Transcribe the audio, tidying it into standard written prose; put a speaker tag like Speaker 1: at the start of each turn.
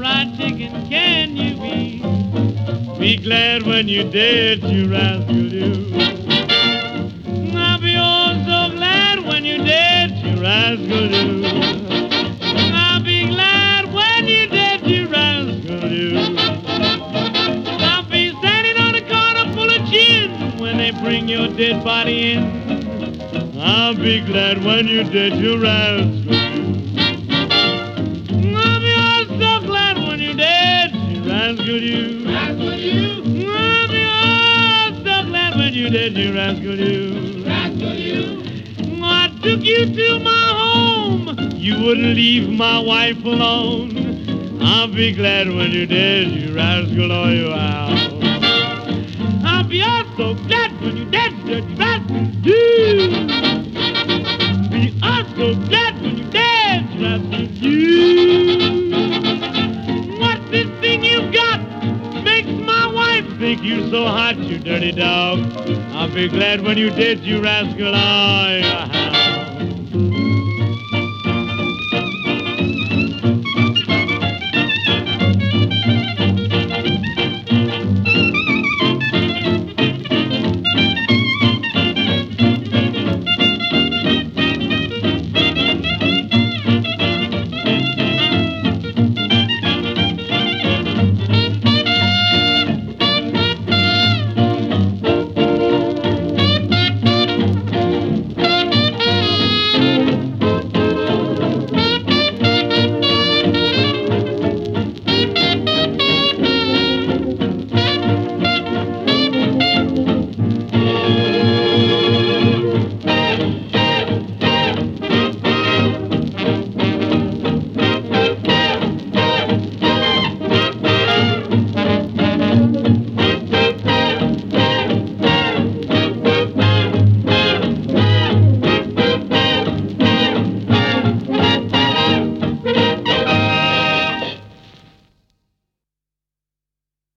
Speaker 1: fried chicken can you eat? Be glad when you're dead, you rascal you. I'll be oh so glad when you're dead, you rascal you. I'll be glad when you're dead, you rascal you. I'll be standing on a corner full of gin when they bring your dead body in. I'll be glad when you're dead, you rascal you. I'll be oh so glad when you're dead, you rascal you. Rascal you. I'll be oh so glad when you're dead, you rascal you. Rascal you. I took you to my home, you wouldn't leave my wife alone. I'll be glad when you're dead, you rascal, oh you owl. I'll be oh so glad when you're dead, you rascal you. Be oh so glad when you're dead, you rascal you. What's this thing you've got? Makes my wife think you so hot, you dirty dog. I'll be glad when you're dead, you rascal, oh you owl.